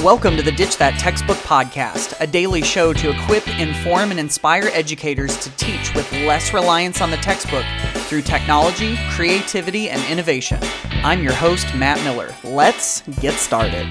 Welcome to the Ditch That Textbook Podcast, a daily show to equip, inform, and inspire educators to teach with less reliance on the textbook through technology, creativity, and innovation. I'm your host, Matt Miller. Let's get started.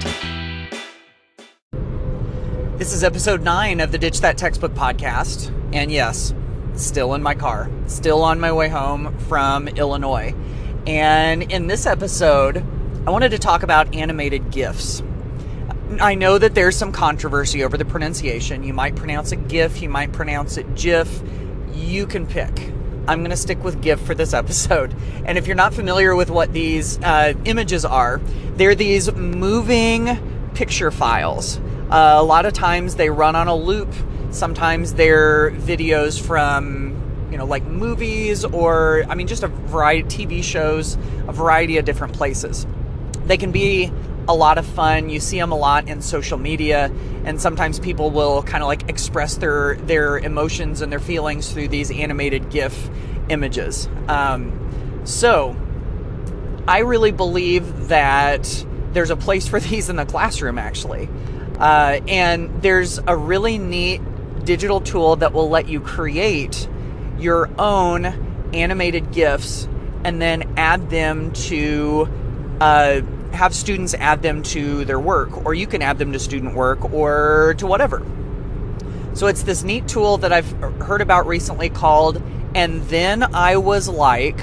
This is episode 9 of the Ditch That Textbook Podcast, and yes, still in my car, still on my way home from Illinois. And in this episode, I wanted to talk about animated GIFs. I know that there's some controversy over the pronunciation. You might pronounce it GIF, you might pronounce it GIF. You can pick. I'm going to stick with GIF for this episode. And if you're not familiar with what these images are, they're these moving picture files. A lot of times they run on a loop. Sometimes they're videos from, like movies or, just a variety, TV shows, a variety of different places. They can be a lot of fun. You see them a lot in social media, and sometimes people will kind of like express their emotions and their feelings through these animated GIF images. So I really believe that there's a place for these in the classroom, actually. And there's a really neat digital tool that will let you create your own animated GIFs and then add them to have students add them to their work, or you can add them to student work or to whatever. So it's this neat tool that I've heard about recently called And Then I Was Like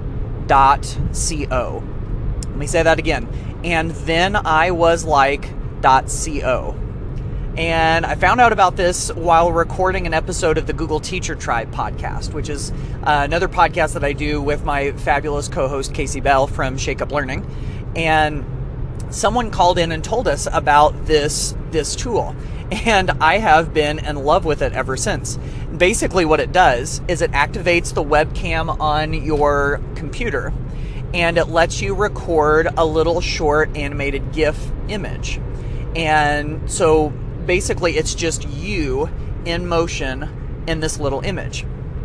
.co. Let me say that again. And Then I Was Like .co. And I found out about this while recording an episode of the Google Teacher Tribe podcast, which is another podcast that I do with my fabulous co-host Casey Bell from Shake Up Learning. And someone called in and told us about this tool, and I have been in love with it ever since. Basically what it does is it activates the webcam on your computer, and it lets you record a little short animated GIF image. And so basically it's just you in motion in this little image.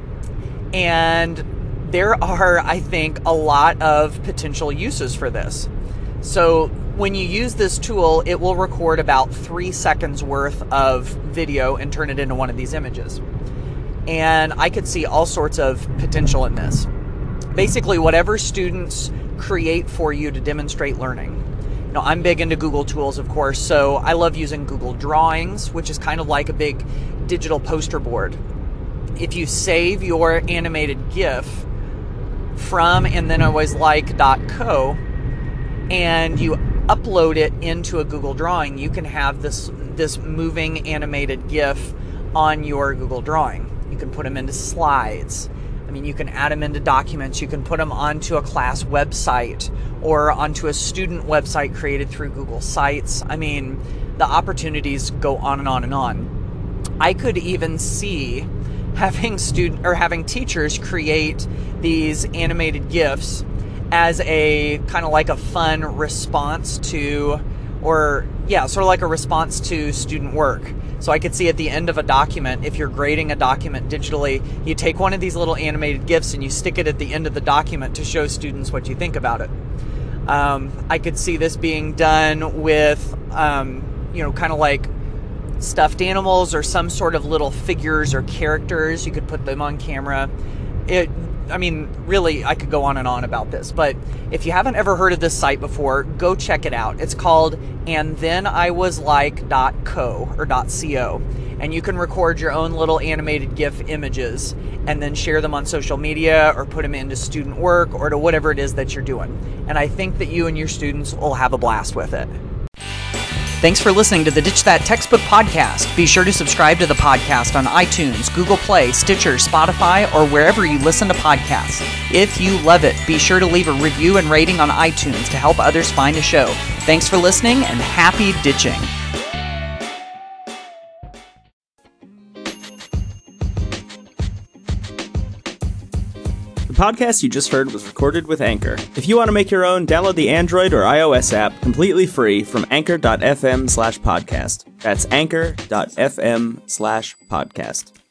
And there are, I think, a lot of potential uses for this. So when you use this tool, it will record about 3 seconds worth of video and turn it into one of these images. And I could see all sorts of potential in this. Basically, whatever students create for you to demonstrate learning. I'm big into Google tools, of course, so I love using Google Drawings, which is kind of like a big digital poster board. If you save your animated GIF from And Then I Was Like .co and you upload it into a Google Drawing, you can have this moving animated GIF on your Google Drawing. You can put them into slides. You can add them into documents. You can put them onto a class website or onto a student website created through Google Sites. The opportunities go on and on and on. I could even see having teachers create these animated GIFs as a kind of like a fun response to, sort of like a response to student work. So I could see at the end of a document, if you're grading a document digitally, you take one of these little animated GIFs and you stick it at the end of the document to show students what you think about it. I could see this being done with, kind of like stuffed animals or some sort of little figures or characters. You could put them on camera. Really, I could go on and on about this, but if you haven't ever heard of this site before, go check it out. It's called And Then I Was Like .co or .co, and you can record your own little animated GIF images and then share them on social media or put them into student work or to whatever it is that you're doing. And I think that you and your students will have a blast with it. Thanks for listening to the Ditch That Textbook Podcast. Be sure to subscribe to the podcast on iTunes, Google Play, Stitcher, Spotify, or wherever you listen to podcasts. If you love it, be sure to leave a review and rating on iTunes to help others find the show. Thanks for listening, and happy ditching. The podcast you just heard was recorded with Anchor. If you want to make your own, download the Android or iOS app completely free from anchor.fm/podcast. That's anchor.fm/podcast.